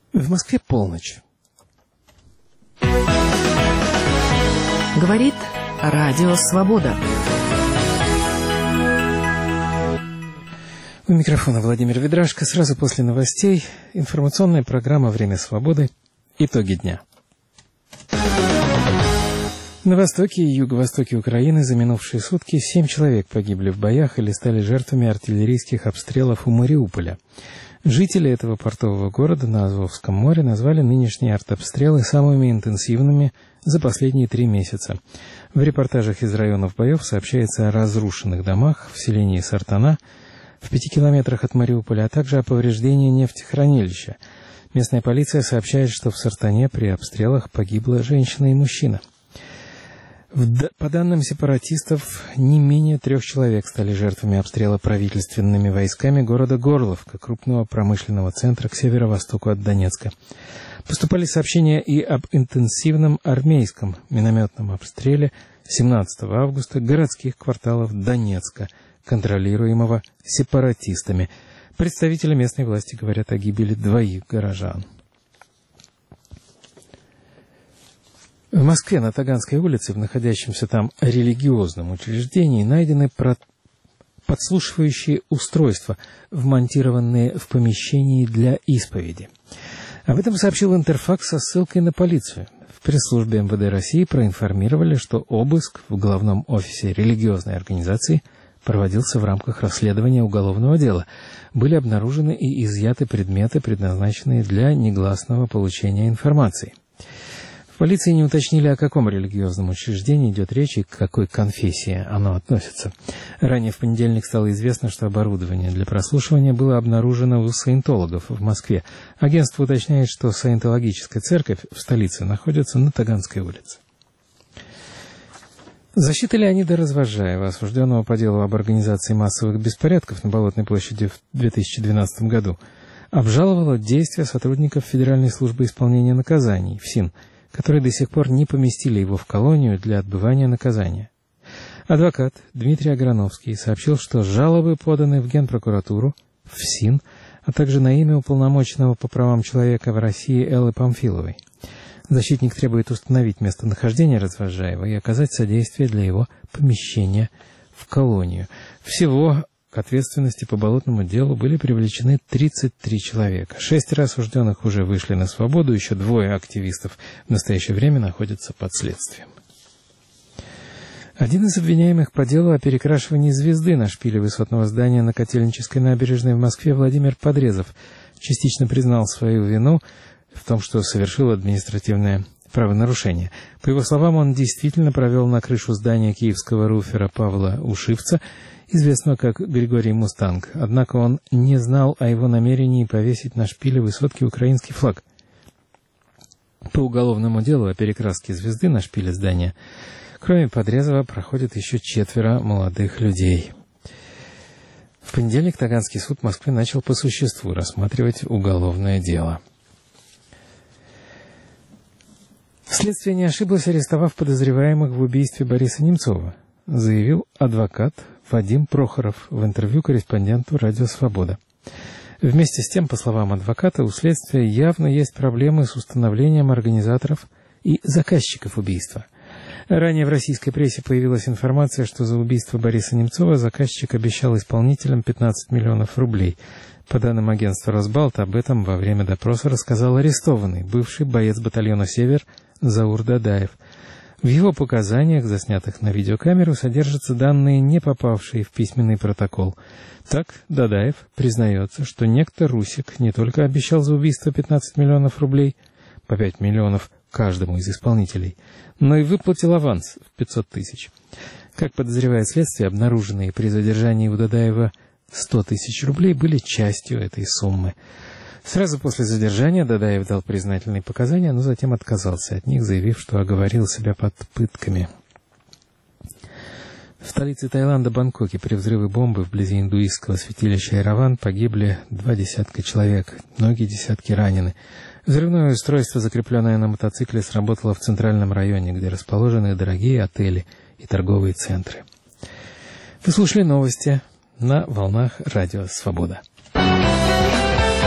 В Москве полночь. Говорит Радио Свобода. У микрофона Владимир Ведрашко. Сразу после новостей информационная программа «Время свободы». Итоги дня. На востоке и юго-востоке Украины за минувшие сутки 7 человек погибли в боях или стали жертвами артиллерийских обстрелов у Мариуполя. Жители этого портового города на Азовском море назвали нынешние артобстрелы самыми интенсивными за последние 3 месяца. В репортажах из районов боев сообщается о разрушенных домах в селении Сартана в 5 километрах от Мариуполя, а также о повреждении нефтехранилища. Местная полиция сообщает, что в Сартане при обстрелах погибла женщина и мужчина. По данным сепаратистов, не менее 3 человек стали жертвами обстрела правительственными войсками города Горловка, крупного промышленного центра к северо-востоку от Донецка. Поступали сообщения и об интенсивном армейском минометном обстреле 17 августа городских кварталов Донецка, контролируемого сепаратистами. Представители местной власти говорят о гибели 2 горожан. В Москве на Таганской улице, в находящемся там религиозном учреждении, найдены подслушивающие устройства, вмонтированные в помещении для исповеди. Об этом сообщил Интерфакс со ссылкой на полицию. В пресс-службе МВД России проинформировали, что обыск в главном офисе религиозной организации проводился в рамках расследования уголовного дела. Были обнаружены и изъяты предметы, предназначенные для негласного получения информации. В полиции не уточнили, о каком религиозном учреждении идет речь и к какой конфессии оно относится. Ранее в понедельник стало известно, что оборудование для прослушивания было обнаружено у саентологов в Москве. Агентство уточняет, что саентологическая церковь в столице находится на Таганской улице. Защита Леонида Развозжаева, осужденного по делу об организации массовых беспорядков на Болотной площади в 2012 году, обжаловала действия сотрудников Федеральной службы исполнения наказаний, ФСИН, которые до сих пор не поместили его в колонию для отбывания наказания. Адвокат Дмитрий Аграновский сообщил, что жалобы поданы в Генпрокуратуру, в ФСИН, а также на имя уполномоченного по правам человека в России Эллы Памфиловой. Защитник требует установить местонахождение Развозжаева и оказать содействие для его помещения в колонию. Всего к ответственности по болотному делу были привлечены 33 человека. 6 осужденных уже вышли на свободу, еще 2 активистов в настоящее время находятся под следствием. Один из обвиняемых по делу о перекрашивании звезды на шпиле высотного здания на Котельнической набережной в Москве Владимир Подрезов частично признал свою вину в том, что совершил административное правонарушение. По его словам, он действительно провел на крышу здания киевского руфера Павла Ушивца, известного как Григорий Мустанг, однако он не знал о его намерении повесить на шпиле высотки украинский флаг. По уголовному делу о перекраске звезды на шпиле здания, кроме Подрезова, проходят еще 4 молодых людей. В понедельник Таганский суд Москвы начал по существу рассматривать уголовное дело. Следствие не ошиблось, арестовав подозреваемых в убийстве Бориса Немцова, заявил адвокат Вадим Прохоров в интервью корреспонденту «Радио Свобода». Вместе с тем, по словам адвоката, у следствия явно есть проблемы с установлением организаторов и заказчиков убийства. Ранее в российской прессе появилась информация, что за убийство Бориса Немцова заказчик обещал исполнителям 15 миллионов рублей. По данным агентства «Росбалт», об этом во время допроса рассказал арестованный, бывший боец батальона «Север» Заур Дадаев. В его показаниях, заснятых на видеокамеру, содержатся данные, не попавшие в письменный протокол. Так, Дадаев признается, что некто Русик не только обещал за убийство 15 миллионов рублей, по 5 миллионов каждому из исполнителей, но и выплатил аванс в 500 тысяч. Как подозревает следствие, обнаруженные при задержании у Дадаева 100 тысяч рублей были частью этой суммы. Сразу после задержания Дадаев дал признательные показания, но затем отказался от них, заявив, что оговорил себя под пытками. В столице Таиланда, Бангкоке, при взрыве бомбы вблизи индуистского святилища Эраван погибли 20 человек, многие десятки ранены. Взрывное устройство, закрепленное на мотоцикле, сработало в центральном районе, где расположены дорогие отели и торговые центры. Вы слушали новости на волнах Радио Свобода.